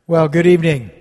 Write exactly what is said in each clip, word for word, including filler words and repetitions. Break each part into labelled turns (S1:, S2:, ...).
S1: Well, good evening.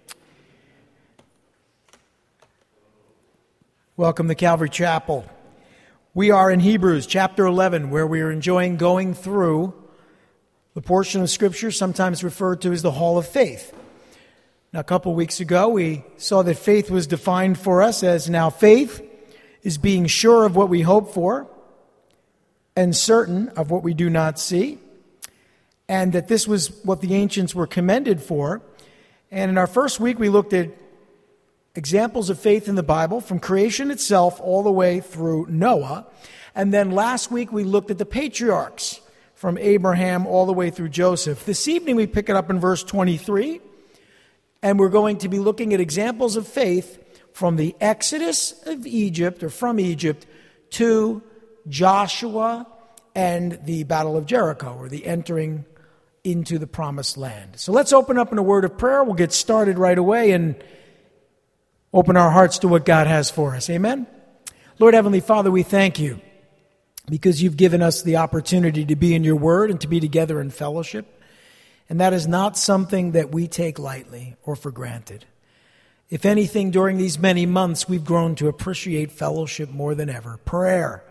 S1: Welcome to Calvary Chapel. We are in Hebrews chapter eleven, where we are enjoying going through the portion of Scripture sometimes referred to as the Hall of Faith. Now, a couple weeks ago, we saw that faith was defined for us as now faith is being sure of what we hope for and certain of what we do not see, and that this was what the ancients were commended for. And in our first week, we looked at examples of faith in the Bible from creation itself all the way through Noah. And then last week, we looked at the patriarchs from Abraham all the way through Joseph. This evening, we pick it up in verse twenty-three, and we're going to be looking at examples of faith from the Exodus of Egypt, or from Egypt, to Joshua and the Battle of Jericho, or the entering into the Promised Land. So let's open up in a word of prayer. We'll get started right away and open our hearts to what God has for us. Amen? Lord Heavenly Father, we thank you because you've given us the opportunity to be in your word and to be together in fellowship. And that is not something that we take lightly or for granted. If anything, during these many months, we've grown to appreciate fellowship more than ever. Prayer,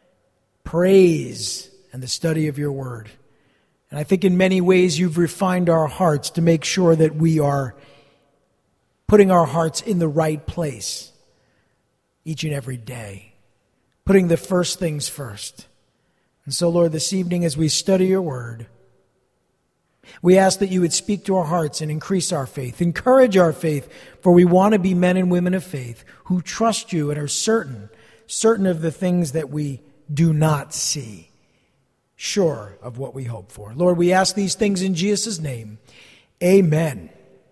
S1: praise, and the study of your word. And I think in many ways you've refined our hearts to make sure that we are putting our hearts in the right place each and every day, putting the first things first. And so, Lord, this evening as we study your word, we ask that you would speak to our hearts and increase our faith, encourage our faith, for we want to be men and women of faith who trust you and are certain, certain of the things that we do not see, sure of what we hope for. Lord, we ask these things in Jesus' name. Amen.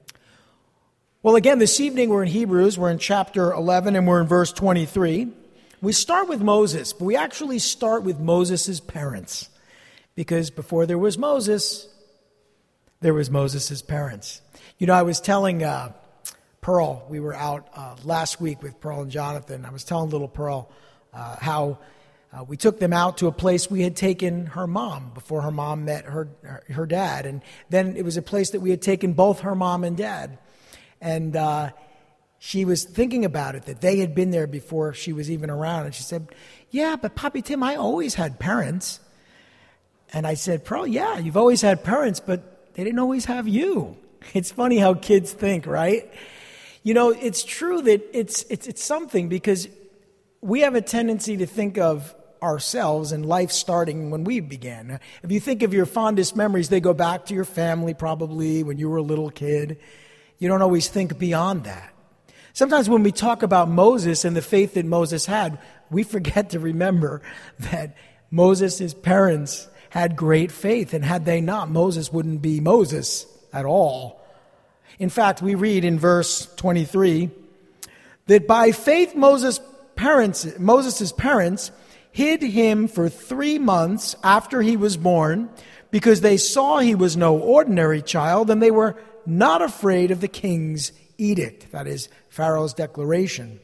S1: Well, again, this evening we're in Hebrews. We're in chapter eleven, and we're in verse twenty-three. We start with Moses, but we actually start with Moses' parents, because before there was Moses, there was Moses' parents. You know, I was telling uh, Pearl, we were out uh, last week with Pearl and Jonathan. I was telling little Pearl uh, how uh, we took them out to a place we had taken her mom before her mom met her, her, her dad. And then it was a place that we had taken both her mom and dad. And uh, she was thinking about it, that they had been there before she was even around. And she said, yeah, but Papi Tim, I always had parents. And I said, Pearl, yeah, you've always had parents, but they didn't always have you. It's funny how kids think, right? You know, it's true that it's it's it's something, because we have a tendency to think of ourselves and life starting when we began. If you think of your fondest memories, they go back to your family probably when you were a little kid. You don't always think beyond that. Sometimes when we talk about Moses and the faith that Moses had, we forget to remember that Moses' parents had great faith, and had they not, Moses wouldn't be Moses at all. In fact, we read in verse twenty-three that by faith Moses' parents, Moses' parents hid him for three months after he was born, because they saw he was no ordinary child, and they were not afraid of the king's edict, that is, Pharaoh's declaration.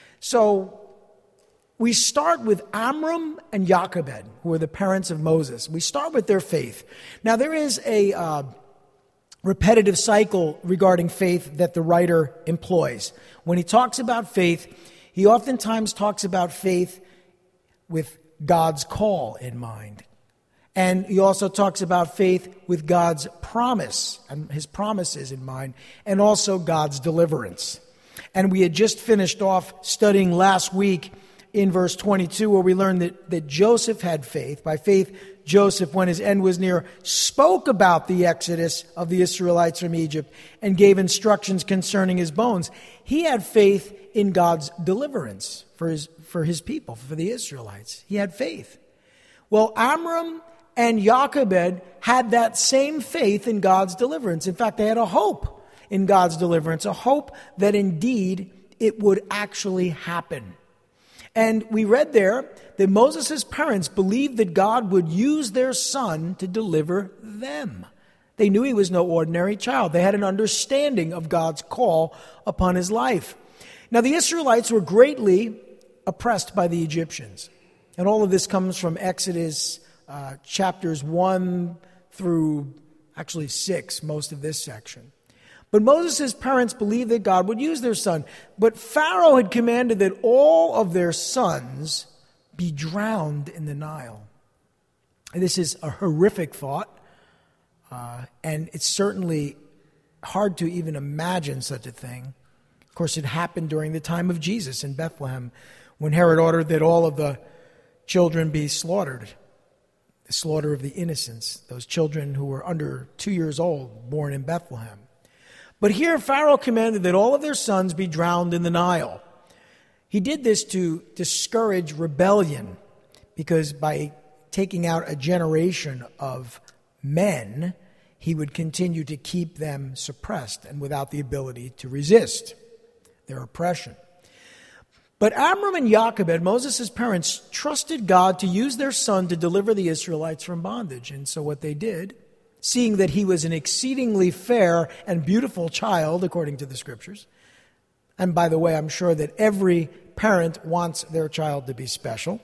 S1: So we start with Amram and Jochebed, who are the parents of Moses. We start with their faith. Now, there is a uh, repetitive cycle regarding faith that the writer employs. When he talks about faith, he oftentimes talks about faith with God's call in mind. And he also talks about faith with God's promise and his promises in mind, and also God's deliverance. And we had just finished off studying last week in verse twenty-two, where we learned that, that Joseph had faith. By faith, Joseph, when his end was near, spoke about the exodus of the Israelites from Egypt and gave instructions concerning his bones. He had faith in God's deliverance for his, for his people, for the Israelites. He had faith. Well, Amram and Jochebed had that same faith in God's deliverance. In fact, they had a hope in God's deliverance, a hope that indeed it would actually happen. And we read there that Moses' parents believed that God would use their son to deliver them. They knew he was no ordinary child. They had an understanding of God's call upon his life. Now, the Israelites were greatly oppressed by the Egyptians. And all of this comes from Exodus uh, chapters one through actually six, most of this section. But Moses' parents believed that God would use their son. But Pharaoh had commanded that all of their sons be drowned in the Nile. And this is a horrific thought, uh, and it's certainly hard to even imagine such a thing. Of course, it happened during the time of Jesus in Bethlehem, when Herod ordered that all of the children be slaughtered. The slaughter of the innocents, those children who were under two years old, born in Bethlehem. But here Pharaoh commanded that all of their sons be drowned in the Nile. He did this to discourage rebellion, because by taking out a generation of men, he would continue to keep them suppressed and without the ability to resist their oppression. But Amram and Jochebed, Moses' parents, trusted God to use their son to deliver the Israelites from bondage. And so what they did, seeing that he was an exceedingly fair and beautiful child, according to the scriptures. And by the way, I'm sure that every parent wants their child to be special.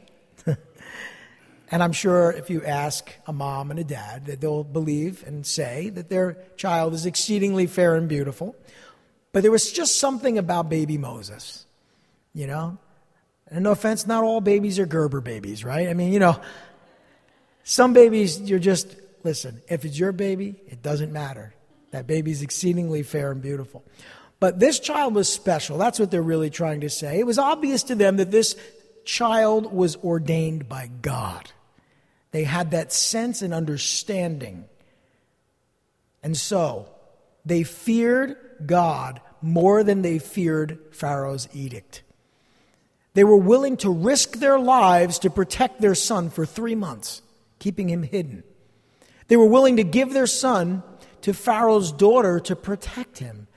S1: And I'm sure if you ask a mom and a dad, that they'll believe and say that their child is exceedingly fair and beautiful. But there was just something about baby Moses, you know? And no offense, not all babies are Gerber babies, right? I mean, you know, some babies, you're just... Listen, if it's your baby, it doesn't matter. That baby's exceedingly fair and beautiful. But this child was special. That's what they're really trying to say. It was obvious to them that this child was ordained by God. They had that sense and understanding. And so, they feared God more than they feared Pharaoh's edict. They were willing to risk their lives to protect their son for three months, keeping him hidden. They were willing to give their son to Pharaoh's daughter to protect him.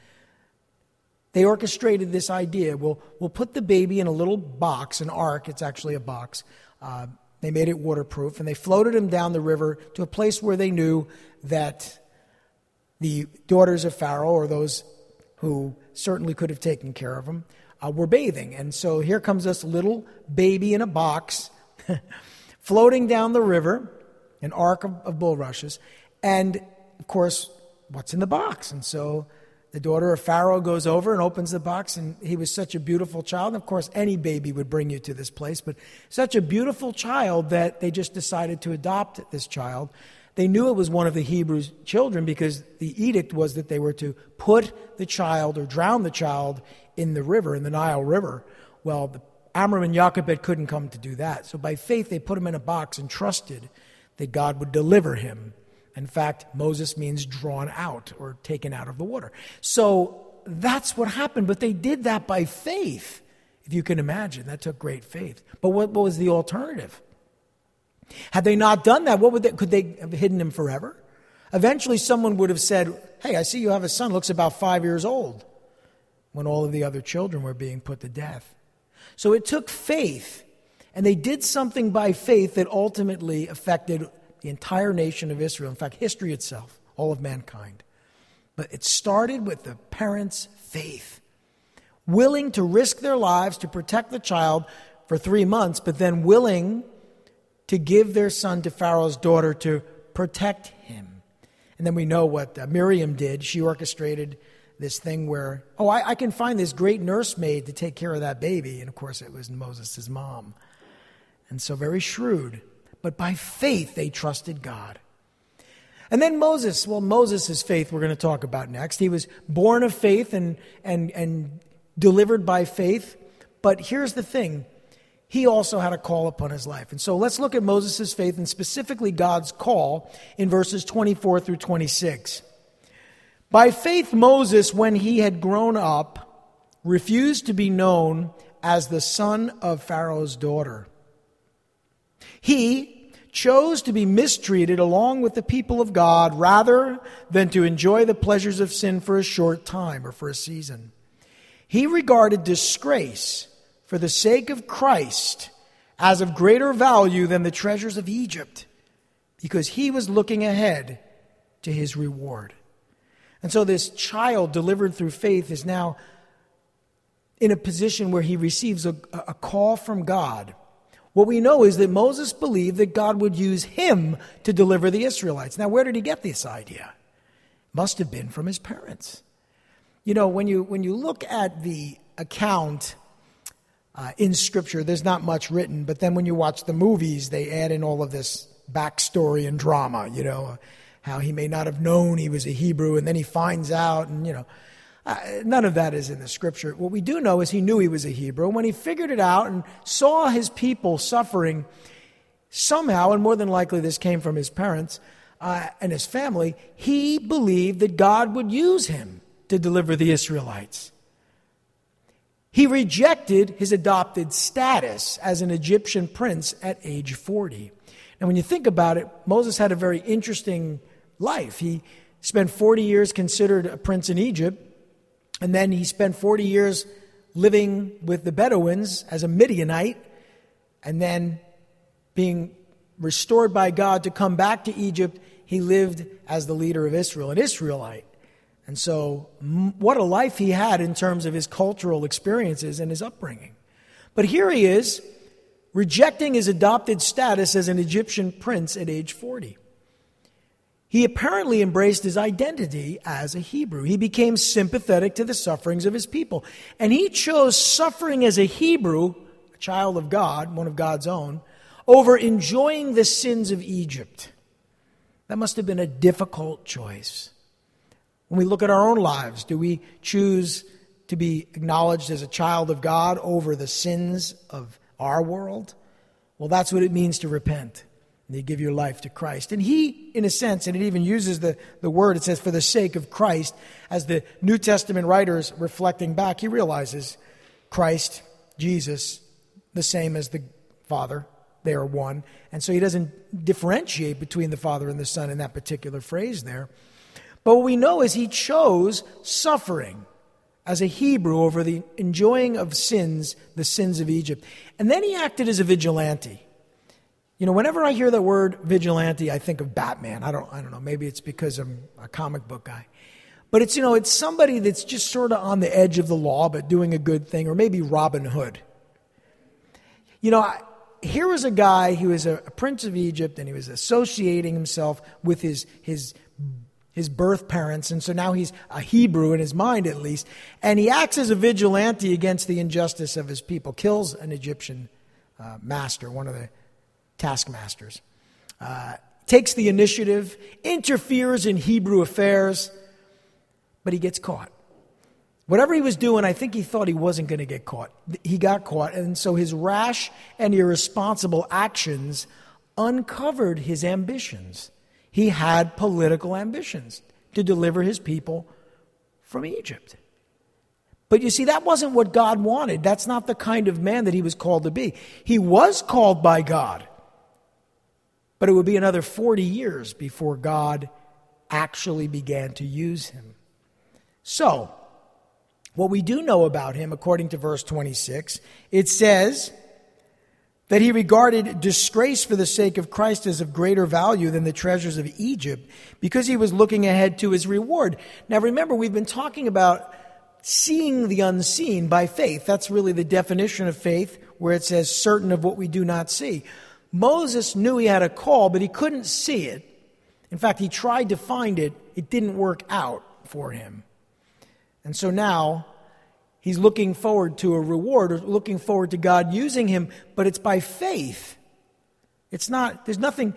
S1: They orchestrated this idea. We'll, we'll put the baby in a little box, an ark. It's actually a box. Uh, they made it waterproof, and they floated him down the river to a place where they knew that the daughters of Pharaoh, or those who certainly could have taken care of him, uh, were bathing. And so here comes this little baby in a box floating down the river, an ark of, of bulrushes, and, of course, what's in the box? And so the daughter of Pharaoh goes over and opens the box, and he was such a beautiful child. And, of course, any baby would bring you to this place, but such a beautiful child that they just decided to adopt this child. They knew it was one of the Hebrew children because the edict was that they were to put the child or drown the child in the river, in the Nile River. Well, the, Amram and Jochebed couldn't come to do that. So by faith, they put him in a box and trusted that God would deliver him. In fact, Moses means drawn out or taken out of the water. So that's what happened, but they did that by faith. If you can imagine, that took great faith. But what, what was the alternative? Had they not done that, what would they, could they have hidden him forever? Eventually someone would have said, hey, I see you have a son, looks about five years old, when all of the other children were being put to death. So it took faith. And they did something by faith that ultimately affected the entire nation of Israel. In fact, history itself, all of mankind. But it started with the parents' faith. Willing to risk their lives to protect the child for three months, but then willing to give their son to Pharaoh's daughter to protect him. And then we know what uh, Miriam did. She orchestrated this thing where, oh, I, I can find this great nursemaid to take care of that baby. And of course, it was Moses' mom. And so very shrewd. But by faith, they trusted God. And then Moses, well, Moses' faith we're going to talk about next. He was born of faith and, and, and delivered by faith. But here's the thing. He also had a call upon his life. And so let's look at Moses' faith and specifically God's call in verses twenty-four through twenty-six. By faith, Moses, when he had grown up, refused to be known as the son of Pharaoh's daughter. He chose to be mistreated along with the people of God rather than to enjoy the pleasures of sin for a short time or for a season. He regarded disgrace for the sake of Christ as of greater value than the treasures of Egypt, because he was looking ahead to his reward. And so this child delivered through faith is now in a position where he receives a, a call from God. What we know is that Moses believed that God would use him to deliver the Israelites. Now, where did he get this idea? Must have been from his parents. You know, when you when you look at the account uh, in Scripture, there's not much written, but then when you watch the movies, they add in all of this backstory and drama, you know, how he may not have known he was a Hebrew, and then he finds out, and, you know, uh, none of that is in the Scripture. What we do know is he knew he was a Hebrew, and when he figured it out and saw his people suffering, somehow, and more than likely this came from his parents uh, and his family, he believed that God would use him to deliver the Israelites. He rejected his adopted status as an Egyptian prince at age forty. And when you think about it, Moses had a very interesting life. He spent forty years considered a prince in Egypt, and then he spent forty years living with the Bedouins as a Midianite, and then being restored by God to come back to Egypt, he lived as the leader of Israel, an Israelite. And so what a life he had in terms of his cultural experiences and his upbringing. But here he is, rejecting his adopted status as an Egyptian prince at age forty. He apparently embraced his identity as a Hebrew. He became sympathetic to the sufferings of his people. And he chose suffering as a Hebrew, a child of God, one of God's own, over enjoying the sins of Egypt. That must have been a difficult choice. When we look at our own lives, do we choose to be acknowledged as a child of God over the sins of our world? Well, that's what it means to repent. And you give your life to Christ. And he, in a sense, and it even uses the, the word, it says, for the sake of Christ, as the New Testament writers reflecting back, he realizes Christ, Jesus, the same as the Father. They are one. And so he doesn't differentiate between the Father and the Son in that particular phrase there. But what we know is he chose suffering as a Hebrew over the enjoying of sins, the sins of Egypt. And then he acted as a vigilante. You know, whenever I hear the word vigilante, I think of Batman. I don't I don't know, maybe it's because I'm a comic book guy. But it's, you know, it's somebody that's just sort of on the edge of the law but doing a good thing, or maybe Robin Hood. You know, I, here was a guy who was a, a prince of Egypt, and he was associating himself with his his his birth parents, and so now he's a Hebrew in his mind at least, and he acts as a vigilante against the injustice of his people, kills an Egyptian uh, master, one of the taskmasters, uh, takes the initiative, interferes in Hebrew affairs, but he gets caught. Whatever he was doing, I think he thought he wasn't going to get caught. He got caught, and so his rash and irresponsible actions uncovered his ambitions. He had political ambitions to deliver his people from Egypt. But you see, that wasn't what God wanted. That's not the kind of man that he was called to be. He was called by God, but it would be another forty years before God actually began to use him. So, what we do know about him, according to verse twenty-six, it says that he regarded disgrace for the sake of Christ as of greater value than the treasures of Egypt, because he was looking ahead to his reward. Now remember, we've been talking about seeing the unseen by faith. That's really the definition of faith, where it says certain of what we do not see. Moses knew he had a call, but he couldn't see it. In fact, he tried to find it. It didn't work out for him. And so now he's looking forward to a reward, or looking forward to God using him, but it's by faith. It's not, there's nothing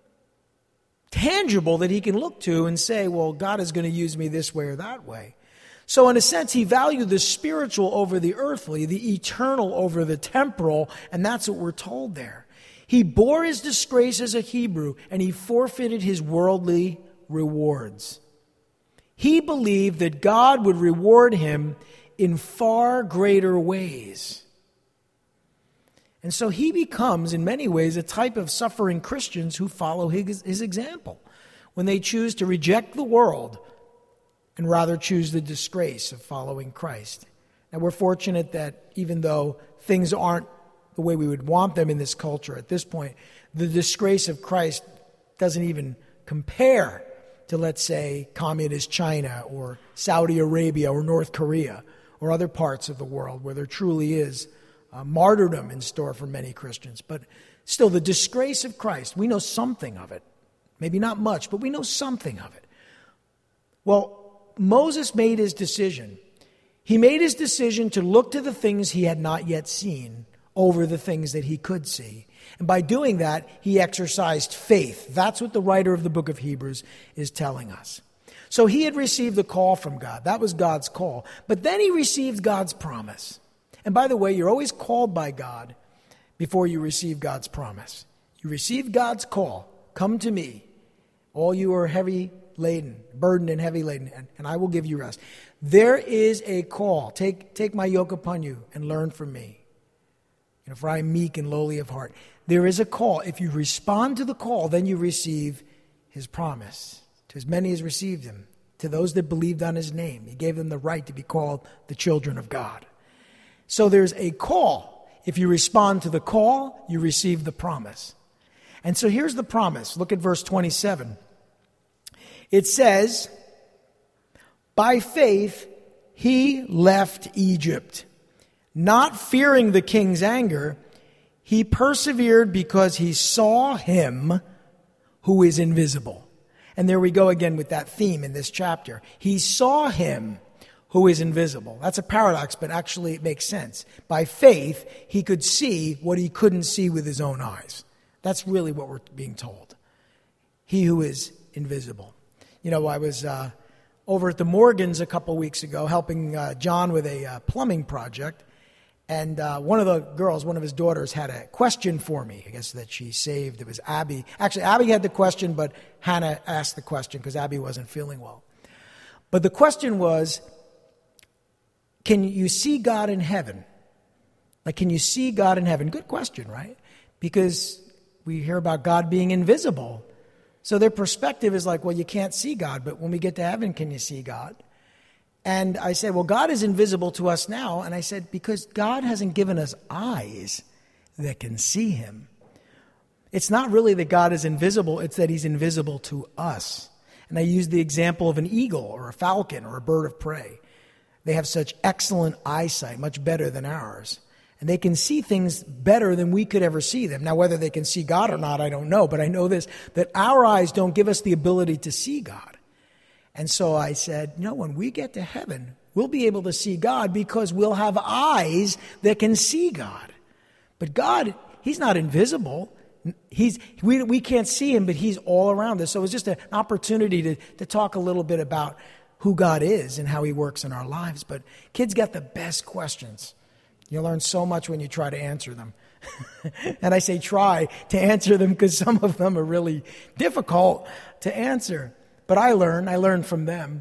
S1: tangible that he can look to and say, well, God is going to use me this way or that way. So in a sense, he valued the spiritual over the earthly, the eternal over the temporal, and that's what we're told there. He bore his disgrace as a Hebrew, and he forfeited his worldly rewards. He believed that God would reward him in far greater ways. And so he becomes, in many ways, a type of suffering Christians who follow his, his example when they choose to reject the world and rather choose the disgrace of following Christ. And we're fortunate that even though things aren't the way we would want them in this culture at this point, the disgrace of Christ doesn't even compare to, let's say, communist China or Saudi Arabia or North Korea or other parts of the world where there truly is uh, martyrdom in store for many Christians. But still, the disgrace of Christ, we know something of it. Maybe not much, but we know something of it. Well, Moses made his decision. He made his decision to look to the things he had not yet seen over the things that he could see. And by doing that, he exercised faith. That's what the writer of the book of Hebrews is telling us. So he had received a call from God. That was God's call. But then he received God's promise. And by the way, you're always called by God before you receive God's promise. You receive God's call. Come to me, all you are heavy laden, burdened and heavy laden, and, and I will give you rest. There is a call. Take, take my yoke upon you and learn from me. You know, for I am meek and lowly of heart. There is a call. If you respond to the call, then you receive his promise. To as many as received him, to those that believed on his name, he gave them the right to be called the children of God. So there's a call. If you respond to the call, you receive the promise. And so here's the promise. Look at verse twenty-seven. It says, by faith he left Egypt, not fearing the king's anger. He persevered because he saw him who is invisible. And there we go again with that theme in this chapter. He saw him who is invisible. That's a paradox, but actually it makes sense. By faith, he could see what he couldn't see with his own eyes. That's really what we're being told. He who is invisible. You know, I was uh, over at the Morgans a couple weeks ago helping uh, John with a uh, plumbing project. And uh, one of the girls, one of his daughters, had a question for me, I guess, that she saved. It was Abby. Actually, Abby had the question, but Hannah asked the question because Abby wasn't feeling well. But the question was, can you see God in heaven? Like, can you see God in heaven? Good question, right? Because we hear about God being invisible. So their perspective is like, well, you can't see God, but when we get to heaven, can you see God? And I said, well, God is invisible to us now. And I said, because God hasn't given us eyes that can see him. It's not really that God is invisible, it's that he's invisible to us. And I used the example of an eagle or a falcon or a bird of prey. They have such excellent eyesight, much better than ours. And they can see things better than we could ever see them. Now, whether they can see God or not, I don't know. But I know this, that our eyes don't give us the ability to see God. And so I said, you know, when we get to heaven, we'll be able to see God because we'll have eyes that can see God. But God, he's not invisible. He's we we can't see him, but he's all around us. So it was just an opportunity to, to talk a little bit about who God is and how he works in our lives. But kids get the best questions. You learn so much when you try to answer them. And I say try to answer them because some of them are really difficult to answer. But I learn, I learn from them.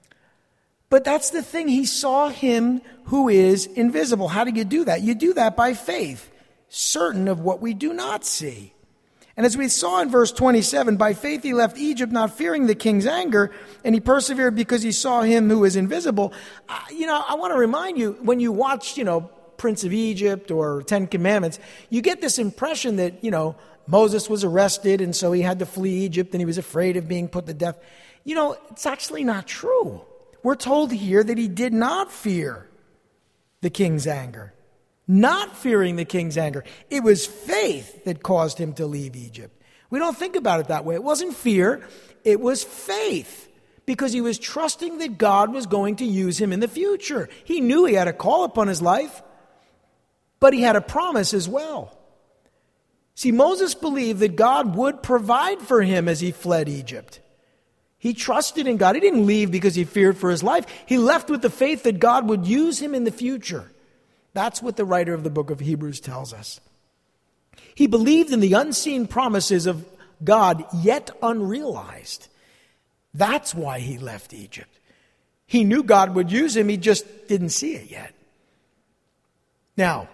S1: But that's the thing. He saw him who is invisible. How do you do that? You do that by faith, certain of what we do not see. And as we saw in verse twenty-seven, by faith he left Egypt, not fearing the king's anger, and he persevered because he saw him who is invisible. Uh, you know, I want to remind you, when you watch, you know, Prince of Egypt or Ten Commandments, you get this impression that, you know, Moses was arrested and so he had to flee Egypt and he was afraid of being put to death. You know, it's actually not true. We're told here that he did not fear the king's anger. Not fearing the king's anger. It was faith that caused him to leave Egypt. We don't think about it that way. It wasn't fear. It was faith. Because he was trusting that God was going to use him in the future. He knew he had a call upon his life, but he had a promise as well. See, Moses believed that God would provide for him as he fled Egypt. He trusted in God. He didn't leave because he feared for his life. He left with the faith that God would use him in the future. That's what the writer of the book of Hebrews tells us. He believed in the unseen promises of God, yet unrealized. That's why he left Egypt. He knew God would use him. He just didn't see it yet. Now,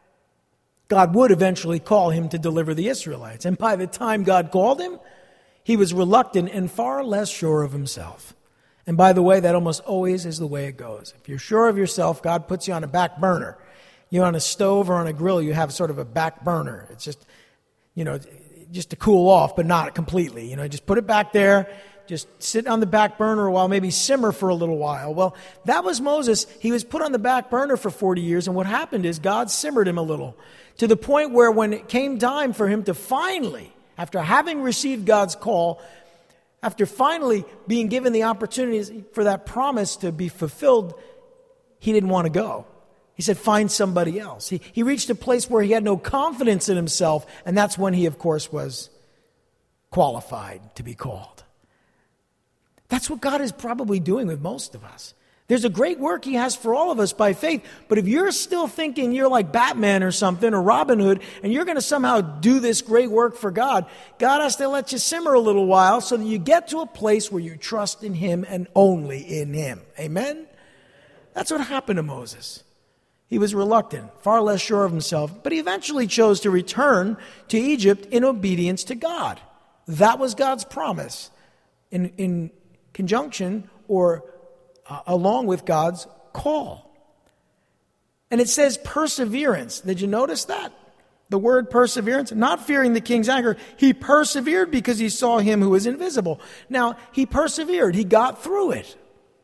S1: God would eventually call him to deliver the Israelites. And by the time God called him, he was reluctant and far less sure of himself. And by the way, that almost always is the way it goes. If you're sure of yourself, God puts you on a back burner. You're on a stove or on a grill, you have sort of a back burner. It's just, you know, just to cool off, but not completely. You know, just put it back there. Just sit on the back burner a while, maybe simmer for a little while. Well, that was Moses. He was put on the back burner for forty years, and what happened is God simmered him a little, to the point where when it came time for him to finally, after having received God's call, After finally being given the opportunity for that promise to be fulfilled, he didn't want to go. He said, find somebody else. He, he reached a place where he had no confidence in himself, and that's when he, of course, was qualified to be called. That's what God is probably doing with most of us. There's a great work he has for all of us by faith, but if you're still thinking you're like Batman or something, or Robin Hood, and you're going to somehow do this great work for God, God has to let you simmer a little while so that you get to a place where you trust in him and only in him. Amen? That's what happened to Moses. He was reluctant, far less sure of himself, but he eventually chose to return to Egypt in obedience to God. That was God's promise in, in conjunction or uh, along with God's call. And it says perseverance. Did you notice that? The word perseverance, not fearing the king's anger, he persevered because he saw him who was invisible. Now, he persevered. He got through it.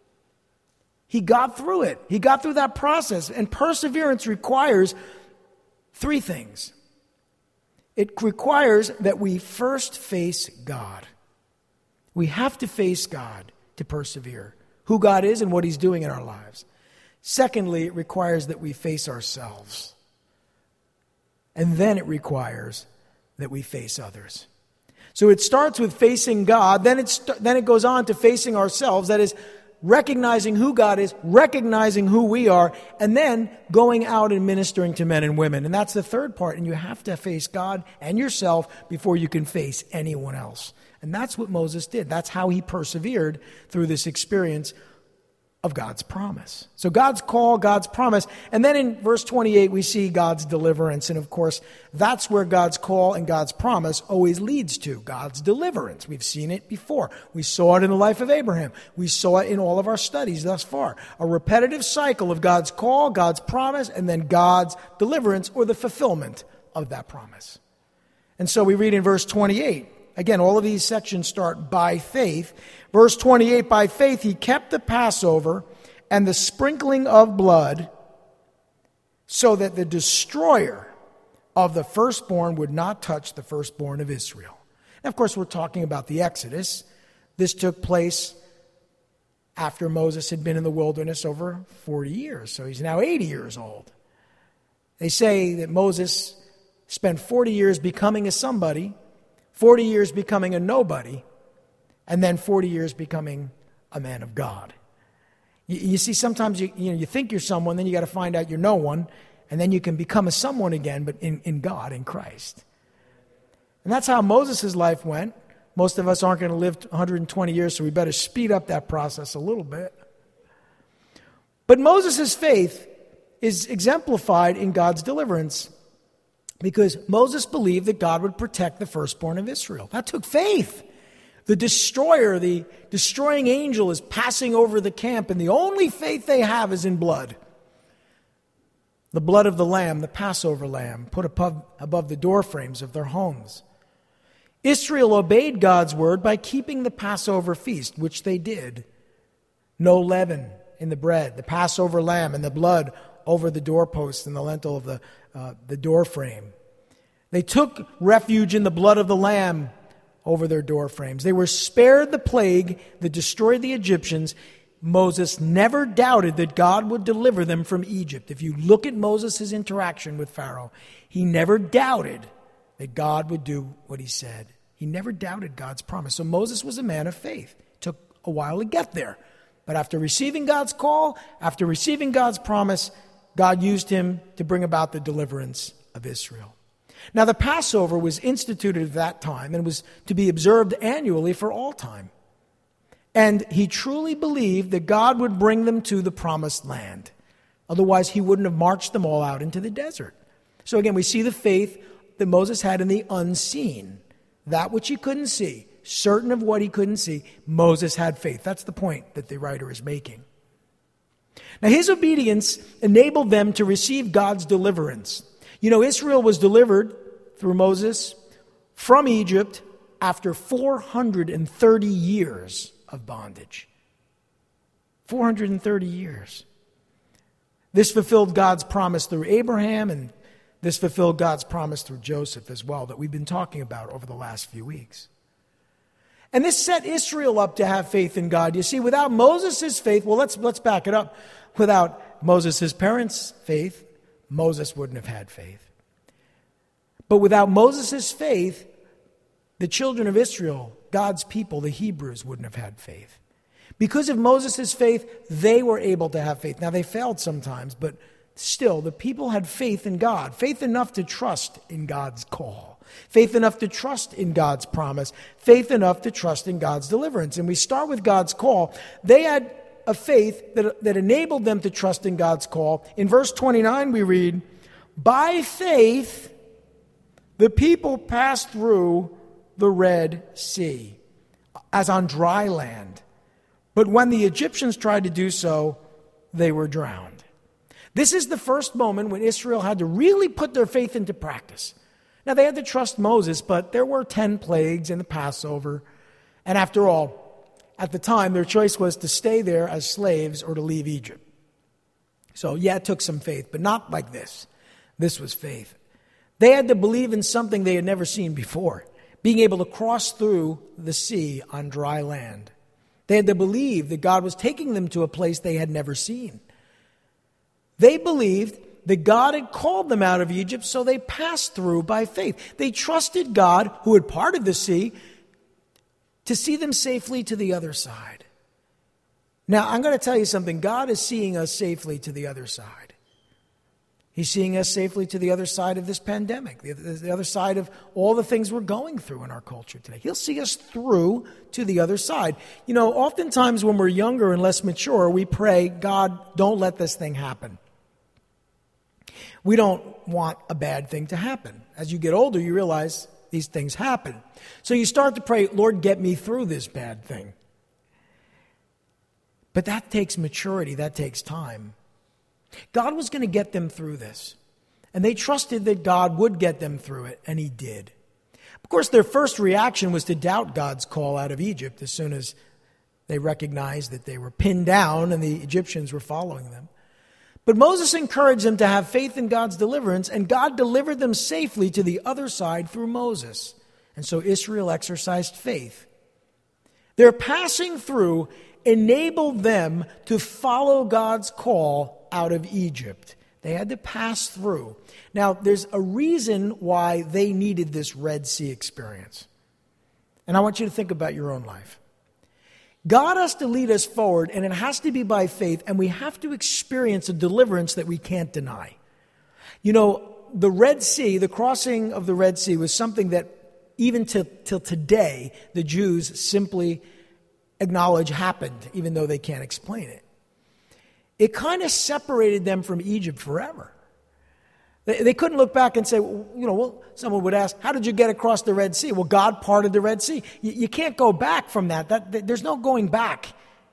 S1: He got through it. He got through that process. And perseverance requires three things. It requires that we first face God. We have to face God to persevere, who God is and what he's doing in our lives. Secondly, it requires that we face ourselves. And then it requires that we face others. So it starts with facing God, then it's then it goes on to facing ourselves, that is, recognizing who God is, recognizing who we are, and then going out and ministering to men and women. And that's the third part. And you have to face God and yourself before you can face anyone else. And that's what Moses did. That's how he persevered through this experience of God's promise. So God's call, God's promise. And then in verse twenty-eight, we see God's deliverance. And of course, that's where God's call and God's promise always leads to, God's deliverance. We've seen it before. We saw it in the life of Abraham. We saw it in all of our studies thus far. A repetitive cycle of God's call, God's promise, and then God's deliverance or the fulfillment of that promise. And so we read in verse twenty-eight, again, all of these sections start by faith. Verse twenty-eight, by faith he kept the Passover and the sprinkling of blood so that the destroyer of the firstborn would not touch the firstborn of Israel. And of course, we're talking about the Exodus. This took place after Moses had been in the wilderness over forty years. So he's now eighty years old. They say that Moses spent forty years becoming a somebody, forty years becoming a nobody, and then forty years becoming a man of God. You, you see, sometimes you, you know, you think you're someone, then you got to find out you're no one, and then you can become a someone again, but in, in God, in Christ. And that's how Moses' life went. Most of us aren't going to live one hundred twenty years, so we better speed up that process a little bit. But Moses' faith is exemplified in God's deliverance because Moses believed that God would protect the firstborn of Israel. That took faith. The destroyer, the destroying angel is passing over the camp, and the only faith they have is in blood. The blood of the lamb, the Passover lamb, put above, above the doorframes of their homes. Israel obeyed God's word by keeping the Passover feast, which they did. No leaven in the bread, the Passover lamb, and the blood over the doorposts and the lintel of the, uh, the doorframe. They took refuge in the blood of the lamb over their doorframes. They were spared the plague that destroyed the Egyptians. Moses never doubted that God would deliver them from Egypt. If you look at Moses' interaction with Pharaoh, he never doubted that God would do what he said. He never doubted God's promise. So Moses was a man of faith. It took a while to get there. But after receiving God's call, after receiving God's promise, God used him to bring about the deliverance of Israel. Now, the Passover was instituted at that time and was to be observed annually for all time. And he truly believed that God would bring them to the promised land. Otherwise, he wouldn't have marched them all out into the desert. So again, we see the faith that Moses had in the unseen, that which he couldn't see, certain of what he couldn't see. Moses had faith. That's the point that the writer is making. Now, his obedience enabled them to receive God's deliverance. You know, Israel was delivered through Moses from Egypt after four hundred thirty years of bondage. four hundred thirty years. This fulfilled God's promise through Abraham, and this fulfilled God's promise through Joseph as well, that we've been talking about over the last few weeks. And this set Israel up to have faith in God. You see, without Moses' faith, well, let's, let's back it up. Without Moses' parents' faith, Moses wouldn't have had faith. But without Moses' faith, the children of Israel, God's people, the Hebrews, wouldn't have had faith. Because of Moses' faith, they were able to have faith. Now, they failed sometimes, but still, the people had faith in God. Faith enough to trust in God's call. Faith enough to trust in God's promise. Faith enough to trust in God's deliverance. And we start with God's call. They had a faith that, that enabled them to trust in God's call. In verse twenty-nine, we read, by faith, the people passed through the Red Sea as on dry land. But when the Egyptians tried to do so, they were drowned. This is the first moment when Israel had to really put their faith into practice. Now, they had to trust Moses, but there were ten plagues in the Passover. And after all, at the time, their choice was to stay there as slaves or to leave Egypt. So, yeah, it took some faith, but not like this. This was faith. They had to believe in something they had never seen before, being able to cross through the sea on dry land. They had to believe that God was taking them to a place they had never seen. They believed that God had called them out of Egypt, so they passed through by faith. They trusted God, who had parted the sea, to see them safely to the other side. Now, I'm going to tell you something. God is seeing us safely to the other side. He's seeing us safely to the other side of this pandemic, the, the other side of all the things we're going through in our culture today. He'll see us through to the other side. You know, oftentimes when we're younger and less mature, we pray, God, don't let this thing happen. We don't want a bad thing to happen. As you get older, you realize these things happen. So you start to pray, Lord, get me through this bad thing. But that takes maturity. That takes time. God was going to get them through this. And they trusted that God would get them through it, and he did. Of course, their first reaction was to doubt God's call out of Egypt as soon as they recognized that they were pinned down and the Egyptians were following them. But Moses encouraged them to have faith in God's deliverance, and God delivered them safely to the other side through Moses. And so Israel exercised faith. Their passing through enabled them to follow God's call out of Egypt. They had to pass through. Now, there's a reason why they needed this Red Sea experience. And I want you to think about your own life. God has to lead us forward, and it has to be by faith, and we have to experience a deliverance that we can't deny. You know, the Red Sea, the crossing of the Red Sea was something that even till, till today, the Jews simply acknowledge happened, even though they can't explain it. It kind of separated them from Egypt forever. They, they couldn't look back and say, well, you know, well, someone would ask, how did you get across the Red Sea? Well, God parted the Red Sea. You, you can't go back from that. that. There's no going back.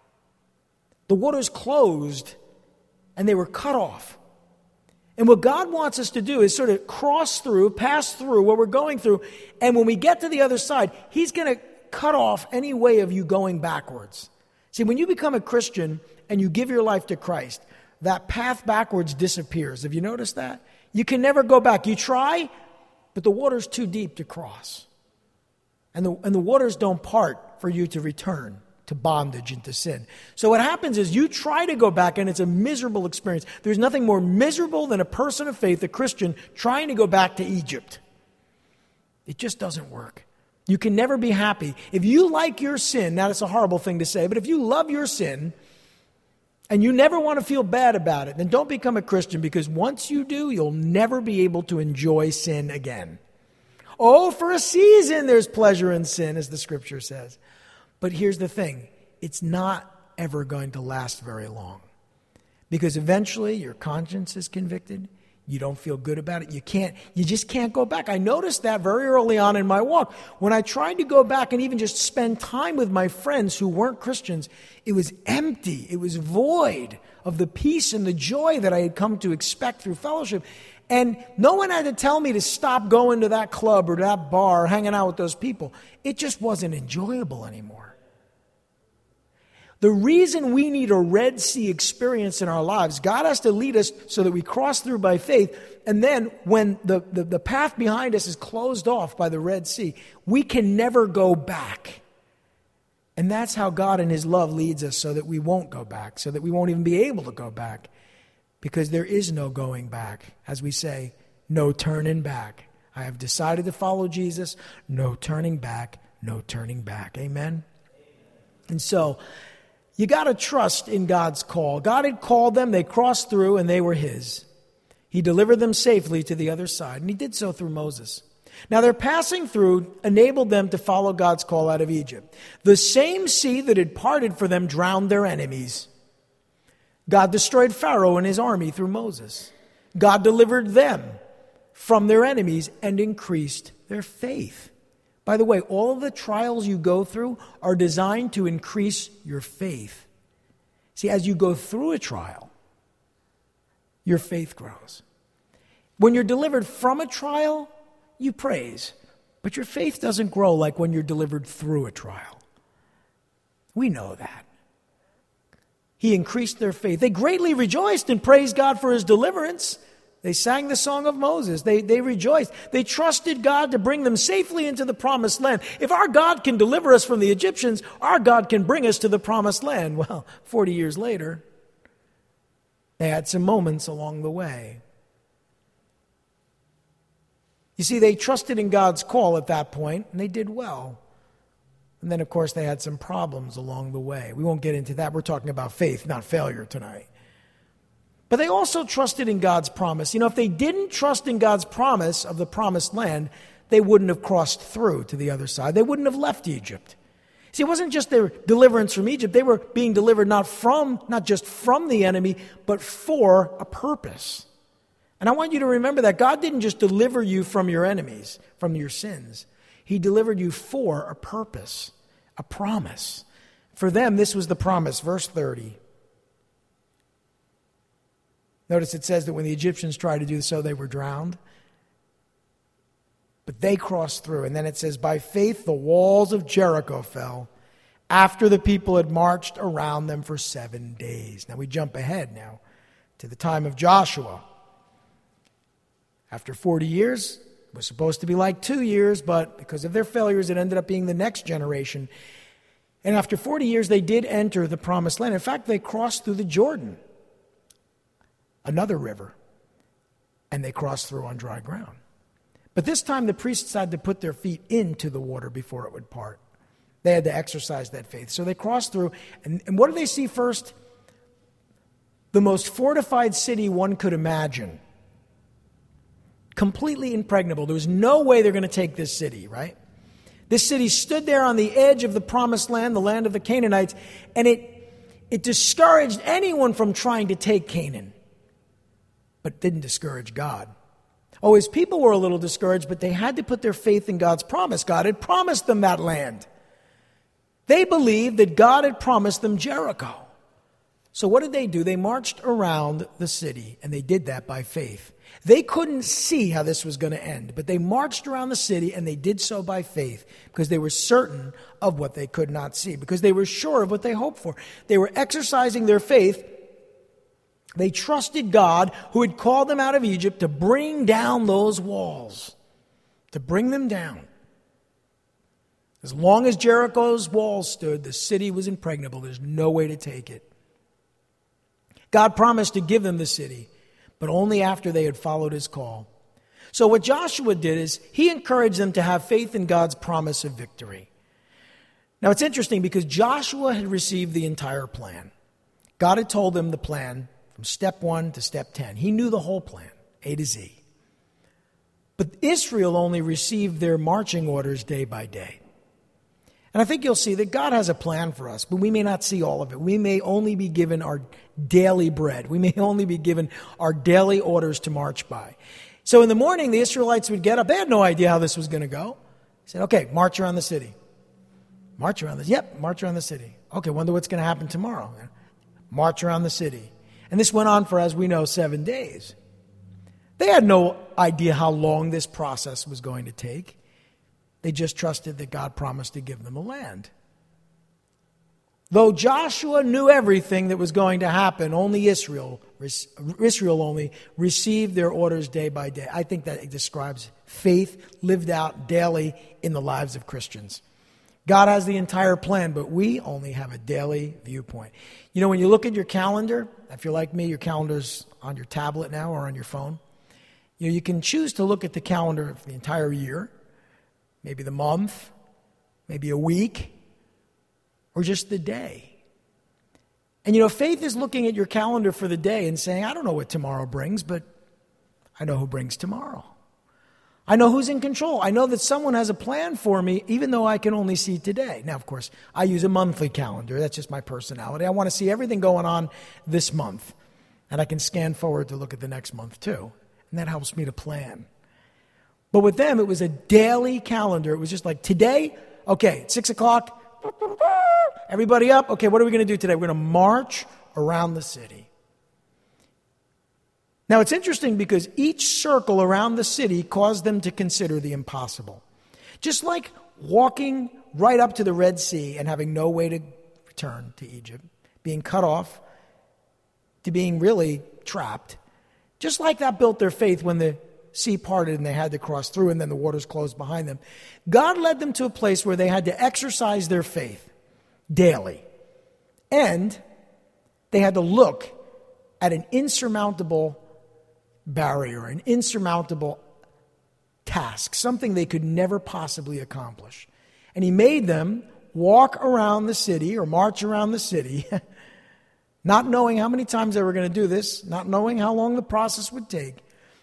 S1: The waters closed, and they were cut off. And what God wants us to do is sort of cross through, pass through what we're going through, and when we get to the other side, he's going to cut off any way of you going backwards. See, when you become a Christian and you give your life to Christ, that path backwards disappears. Have you noticed that? You can never go back. You try, but the water's too deep to cross. And the, and the waters don't part for you to return to bondage and to sin. So what happens is you try to go back, and it's a miserable experience. There's nothing more miserable than a person of faith, a Christian, trying to go back to Egypt. It just doesn't work. You can never be happy. If you like your sin, now that's a horrible thing to say, but if you love your sin and you never want to feel bad about it, then don't become a Christian, because once you do, you'll never be able to enjoy sin again. Oh, for a season there's pleasure in sin, as the scripture says. But here's the thing. It's not ever going to last very long, because eventually your conscience is convicted. You don't feel good about it. You can't, you just can't go back. I noticed that very early on in my walk. When I tried to go back and even just spend time with my friends who weren't Christians, it was empty. It was void of the peace and the joy that I had come to expect through fellowship. And no one had to tell me to stop going to that club or that bar, or hanging out with those people. It just wasn't enjoyable anymore. The reason we need a Red Sea experience in our lives, God has to lead us so that we cross through by faith. And then when the, the, the path behind us is closed off by the Red Sea, we can never go back. And that's how God in his love leads us, so that we won't go back, so that we won't even be able to go back. Because there is no going back. As we say, no turning back. I have decided to follow Jesus. No turning back, no turning back. Amen? And so, you got to trust in God's call. God had called them, they crossed through, and they were his. He delivered them safely to the other side, and he did so through Moses. Now, their passing through enabled them to follow God's call out of Egypt. The same sea that had parted for them drowned their enemies. God destroyed Pharaoh and his army through Moses. God delivered them from their enemies and increased their faith. By the way, all of the trials you go through are designed to increase your faith. See, as you go through a trial, your faith grows. When you're delivered from a trial, you praise, but your faith doesn't grow like when you're delivered through a trial. We know that. He increased their faith. They greatly rejoiced and praised God for his deliverance. They sang the song of Moses. They, they rejoiced. They trusted God to bring them safely into the promised land. If our God can deliver us from the Egyptians, our God can bring us to the promised land. Well, forty years later, they had some moments along the way. You see, they trusted in God's call at that point, and they did well. And then, of course, they had some problems along the way. We won't get into that. We're talking about faith, not failure tonight. But they also trusted in God's promise. You know, if they didn't trust in God's promise of the promised land, they wouldn't have crossed through to the other side. They wouldn't have left Egypt. See, it wasn't just their deliverance from Egypt. They were being delivered not from, not just from the enemy, but for a purpose. And I want you to remember that God didn't just deliver you from your enemies, from your sins. He delivered you for a purpose, a promise. For them, this was the promise. Verse thirty. Notice it says that when the Egyptians tried to do so, they were drowned. But they crossed through. And then it says, by faith the walls of Jericho fell after the people had marched around them for seven days. Now we jump ahead now to the time of Joshua. After forty years, it was supposed to be like two years, but because of their failures, it ended up being the next generation. And after forty years, they did enter the promised land. In fact, they crossed through the Jordan, another river, and they crossed through on dry ground. But this time, the priests had to put their feet into the water before it would part. They had to exercise that faith. So they crossed through, and, and what do they see first? The most fortified city one could imagine. Completely impregnable. There was no way they're going to take this city, right? This city stood there on the edge of the promised land, the land of the Canaanites, and it, it discouraged anyone from trying to take Canaan, but didn't discourage God. Oh, his people were a little discouraged, but they had to put their faith in God's promise. God had promised them that land. They believed that God had promised them Jericho. So what did they do? They marched around the city, and they did that by faith. They couldn't see how this was going to end, but they marched around the city, and they did so by faith because they were certain of what they could not see, because they were sure of what they hoped for. They were exercising their faith. They trusted God, who had called them out of Egypt, to bring down those walls, to bring them down. As long as Jericho's walls stood, the city was impregnable. There's no way to take it. God promised to give them the city, but only after they had followed his call. So what Joshua did is he encouraged them to have faith in God's promise of victory. Now it's interesting because Joshua had received the entire plan. God had told him the plan from step one to step ten. He knew the whole plan, A to Z. But Israel only received their marching orders day by day. And I think you'll see that God has a plan for us, but we may not see all of it. We may only be given our daily bread. We may only be given our daily orders to march by. So in the morning, the Israelites would get up. They had no idea how this was going to go. They said, okay, march around the city. March around the city. Yep, march around the city. Okay, wonder what's going to happen tomorrow. March around the city. And this went on for, as we know, seven days. They had no idea how long this process was going to take. They just trusted that God promised to give them a land. Though Joshua knew everything that was going to happen, only Israel, Israel only received their orders day by day. I think that it describes faith lived out daily in the lives of Christians. God has the entire plan, but we only have a daily viewpoint. You know, when you look at your calendar, if you're like me, your calendar's on your tablet now or on your phone. You know, you can choose to look at the calendar for the entire year, maybe the month, maybe a week, or just the day. And you know, faith is looking at your calendar for the day and saying, I don't know what tomorrow brings, but I know who brings tomorrow. I know who's in control. I know that someone has a plan for me, even though I can only see today. Now, of course, I use a monthly calendar. That's just my personality. I want to see everything going on this month. And I can scan forward to look at the next month too. And that helps me to plan. But with them, it was a daily calendar. It was just like, today, okay, six o'clock, everybody up. Okay, what are we going to do today? We're going to march around the city. Now, it's interesting because each circle around the city caused them to consider the impossible. Just like walking right up to the Red Sea and having no way to return to Egypt, being cut off, to being really trapped. Just like that built their faith when the sea parted and they had to cross through and then the waters closed behind them. God led them to a place where they had to exercise their faith daily. And they had to look at an insurmountable barrier, an insurmountable task, something they could never possibly accomplish. And he made them walk around the city or march around the city, not knowing how many times they were going to do this, not knowing how long the process would take.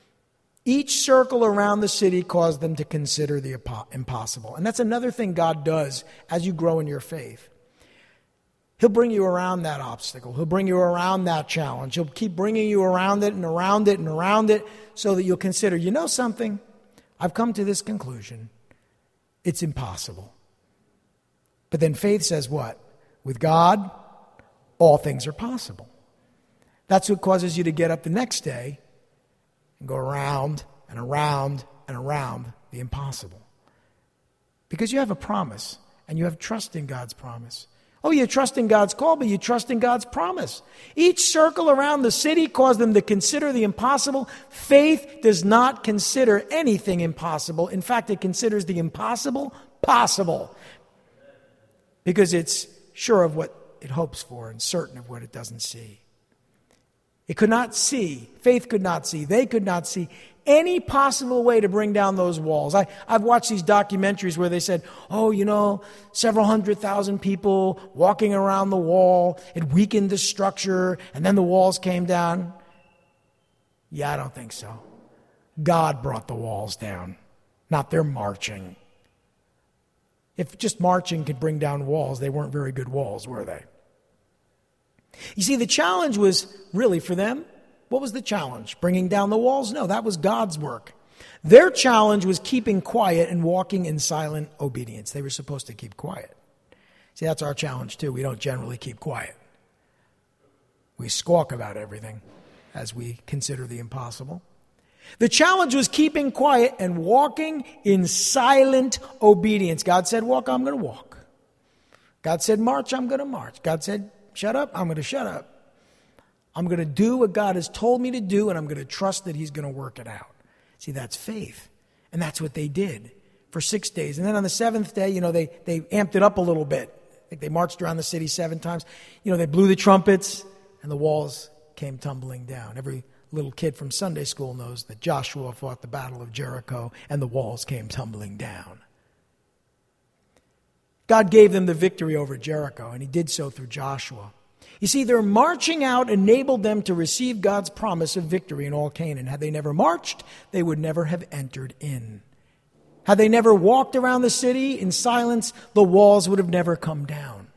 S1: Each circle around the city caused them to consider the impossible. And that's another thing God does as you grow in your faith. He'll bring you around that obstacle. He'll bring you around that challenge. He'll keep bringing you around it and around it and around it so that you'll consider, you know something? I've come to this conclusion. It's impossible. But then faith says what? With God, all things are possible. That's what causes you to get up the next day and go around and around and around the impossible. Because you have a promise and you have trust in God's promise. Oh, you trust in God's call, but you trust in God's promise. Each circle around the city caused them to consider the impossible. Faith does not consider anything impossible. In fact, it considers the impossible possible. Because it's sure of what it hopes for and certain of what it doesn't see. It could not see, faith could not see, they could not see any possible way to bring down those walls. I, I've watched these documentaries where they said, oh, you know, several hundred thousand people walking around the wall. It weakened the structure, and then the walls came down. Yeah, I don't think so. God brought the walls down, not their marching. If just marching could bring down walls, they weren't very good walls, were they? You see, the challenge was really for them. What was the challenge? Bringing down the walls? No, that was God's work. Their challenge was keeping quiet and walking in silent obedience. They were supposed to keep quiet. See, that's our challenge too. We don't generally keep quiet. We squawk about everything as we consider the impossible. The challenge was keeping quiet and walking in silent obedience. God said, walk, I'm going to walk. God said, march, I'm going to march. God said, shut up, I'm going to shut up. I'm going to do what God has told me to do, and I'm going to trust that he's going to work it out. See, that's faith. And that's what they did for six days. And then on the seventh day, you know, they, they amped it up a little bit. I think they marched around the city seven times. You know, they blew the trumpets, and the walls came tumbling down. Every little kid from Sunday school knows that Joshua fought the battle of Jericho, and the walls came tumbling down. God gave them the victory over Jericho, and he did so through Joshua. You see, their marching out enabled them to receive God's promise of victory in all Canaan. Had they never marched, they would never have entered in. Had they never walked around the city in silence, the walls would have never come down.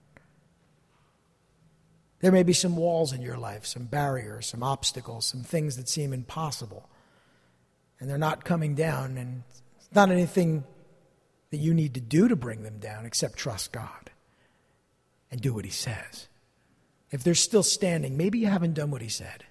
S1: There may be some walls in your life, some barriers, some obstacles, some things that seem impossible. And they're not coming down, and it's not anything that you need to do to bring them down except trust God and do what he says. If they're still standing, maybe you haven't done what he said.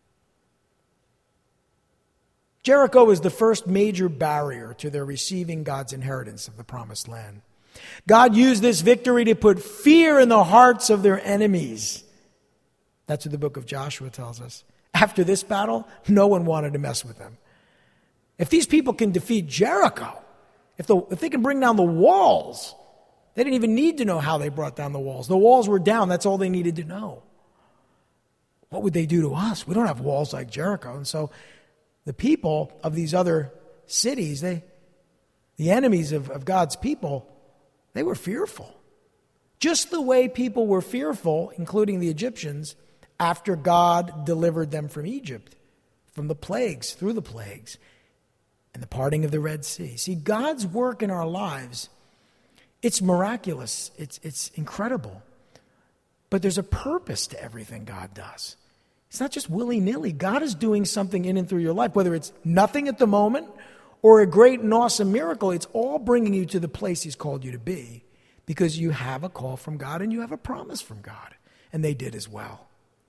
S1: Jericho was the first major barrier to their receiving God's inheritance of the promised land. God used this victory to put fear in the hearts of their enemies. That's what the book of Joshua tells us. After this battle, no one wanted to mess with them. If these people can defeat Jericho, if, the, if they can bring down the walls, They didn't even need to know how they brought down the walls. The walls were down. That's all they needed to know. What would they do to us? We don't have walls like Jericho. And so the people of these other cities, they, the enemies of, of God's people, they were fearful. Just the way people were fearful, including the Egyptians, after God delivered them from Egypt, from the plagues, through the plagues, and the parting of the Red Sea. See, God's work in our lives, it's miraculous. It's, it's incredible. But there's a purpose to everything God does. It's not just willy-nilly. God is doing something in and through your life, whether it's nothing at the moment or a great and awesome miracle. It's all bringing you to the place He's called you to be because you have a call from God and you have a promise from God. And they did as well.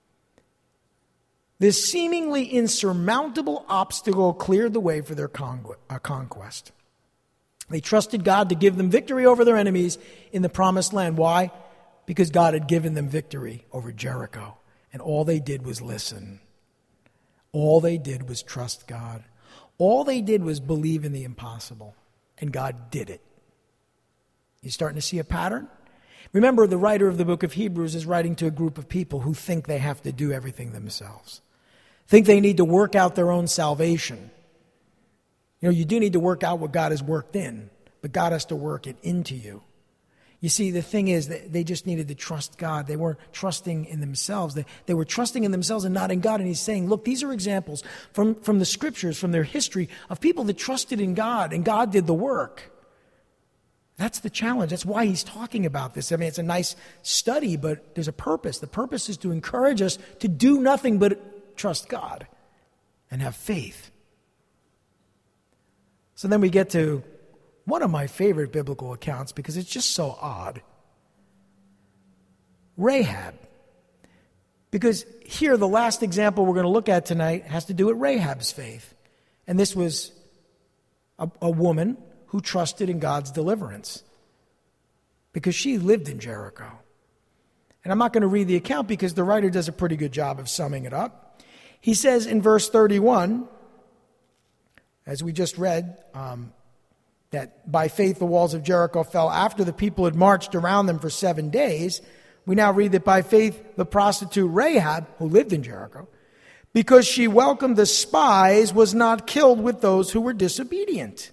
S1: This seemingly insurmountable obstacle cleared the way for their conquest. They trusted God to give them victory over their enemies in the promised land. Why? Because God had given them victory over Jericho. And all they did was listen. All they did was trust God. All they did was believe in the impossible. And God did it. You starting to see a pattern? Remember, the writer of the book of Hebrews is writing to a group of people who think they have to do everything themselves. Think they need to work out their own salvation. You know, you do need to work out what God has worked in, but God has to work it into you. You see, the thing is that they just needed to trust God. They weren't trusting in themselves. They, they were trusting in themselves and not in God. And He's saying, look, these are examples from, from the Scriptures, from their history, of people that trusted in God, and God did the work. That's the challenge. That's why He's talking about this. I mean, it's a nice study, but there's a purpose. The purpose is to encourage us to do nothing but trust God and have faith. So then we get to one of my favorite biblical accounts because it's just so odd. Rahab. Because here, the last example we're going to look at tonight has to do with Rahab's faith. And this was a, a woman who trusted in God's deliverance because she lived in Jericho. And I'm not going to read the account because the writer does a pretty good job of summing it up. He says in verse thirty-one, as we just read, um, that by faith the walls of Jericho fell after the people had marched around them for seven days. We now read that by faith the prostitute Rahab, who lived in Jericho, because she welcomed the spies, was not killed with those who were disobedient.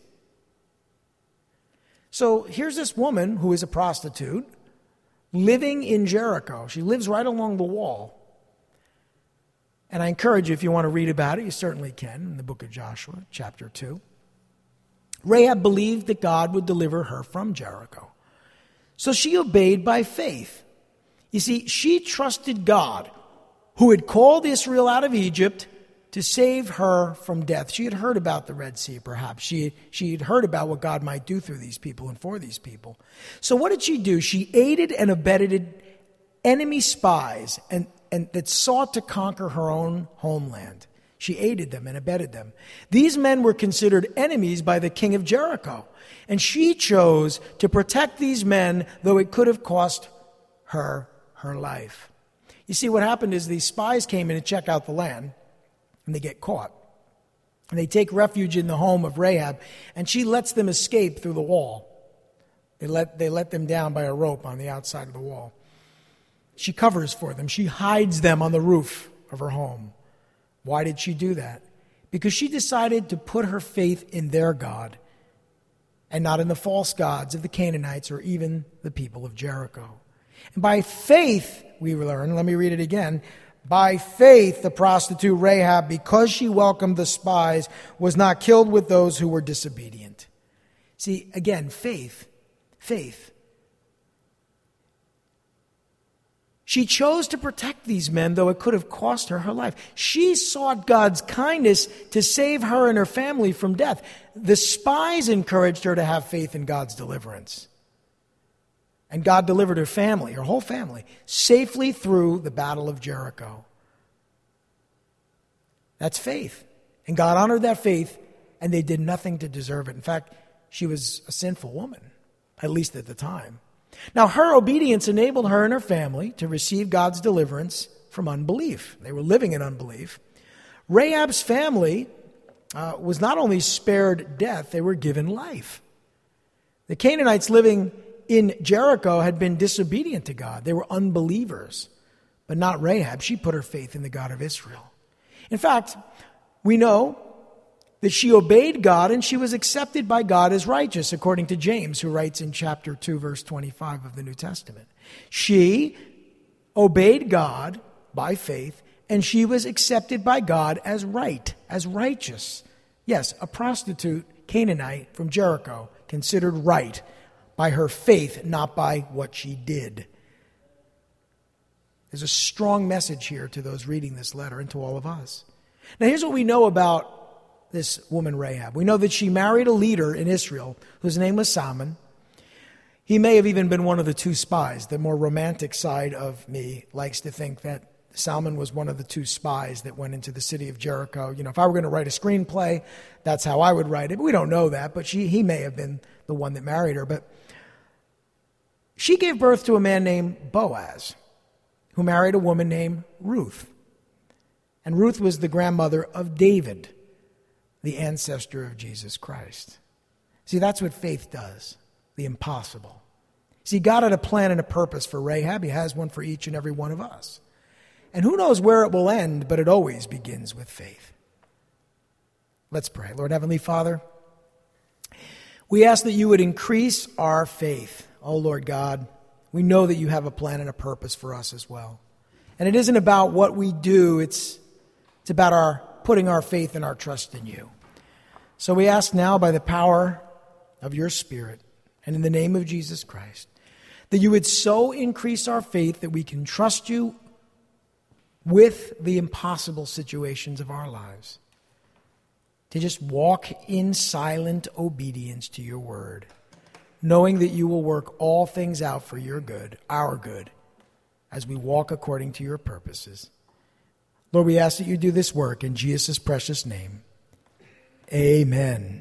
S1: So here's this woman who is a prostitute living in Jericho. She lives right along the wall. And I encourage you, if you want to read about it, you certainly can in the book of Joshua, chapter two. Rahab believed that God would deliver her from Jericho. So she obeyed by faith. You see, she trusted God, who had called Israel out of Egypt to save her from death. She had heard about the Red Sea, perhaps. She, she had heard about what God might do through these people and for these people. So what did she do? She aided and abetted enemy spies and, and that sought to conquer her own homeland. She aided them and abetted them. These men were considered enemies by the king of Jericho. And she chose to protect these men, though it could have cost her her life. You see, what happened is these spies came in to check out the land, and they get caught. And they take refuge in the home of Rahab, and she lets them escape through the wall. They let, they let them down by a rope on the outside of the wall. She covers for them. She hides them on the roof of her home. Why did she do that? Because she decided to put her faith in their God and not in the false gods of the Canaanites or even the people of Jericho. And by faith, we learn, let me read it again, by faith the prostitute Rahab, because she welcomed the spies, was not killed with those who were disobedient. See, again, faith, faith. She chose to protect these men, though it could have cost her her life. She sought God's kindness to save her and her family from death. The spies encouraged her to have faith in God's deliverance. And God delivered her family, her whole family, safely through the battle of Jericho. That's faith. And God honored that faith, and they did nothing to deserve it. In fact, she was a sinful woman, at least at the time. Now, her obedience enabled her and her family to receive God's deliverance from unbelief. They were living in unbelief. Rahab's family uh, was not only spared death, they were given life. The Canaanites living in Jericho had been disobedient to God. They were unbelievers. But not Rahab. She put her faith in the God of Israel. In fact, we know that she obeyed God and she was accepted by God as righteous, according to James, who writes in chapter two, verse twenty-five of the New Testament. She obeyed God by faith, and she was accepted by God as right, as righteous. Yes, a prostitute, Canaanite from Jericho, considered right by her faith, not by what she did. There's a strong message here to those reading this letter and to all of us. Now, here's what we know about this woman Rahab. We know that she married a leader in Israel whose name was Salmon. He may have even been one of the two spies. The more romantic side of me likes to think that Salmon was one of the two spies that went into the city of Jericho. You know, if I were going to write a screenplay, that's how I would write it. But we don't know that, but she, he may have been the one that married her. But she gave birth to a man named Boaz, who married a woman named Ruth. And Ruth was the grandmother of David, the ancestor of Jesus Christ. See, that's what faith does, the impossible. See, God had a plan and a purpose for Rahab. He has one for each and every one of us. And who knows where it will end, but it always begins with faith. Let's pray. Lord Heavenly Father, we ask that you would increase our faith. Oh, Lord God, we know that you have a plan and a purpose for us as well. And it isn't about what we do. It's, it's about our putting our faith and our trust in you. So we ask now by the power of your Spirit and in the name of Jesus Christ that you would so increase our faith that we can trust you with the impossible situations of our lives, to just walk in silent obedience to your word, knowing that you will work all things out for your good, our good, as we walk according to your purposes. Lord, we ask that you do this work in Jesus' precious name. Amen.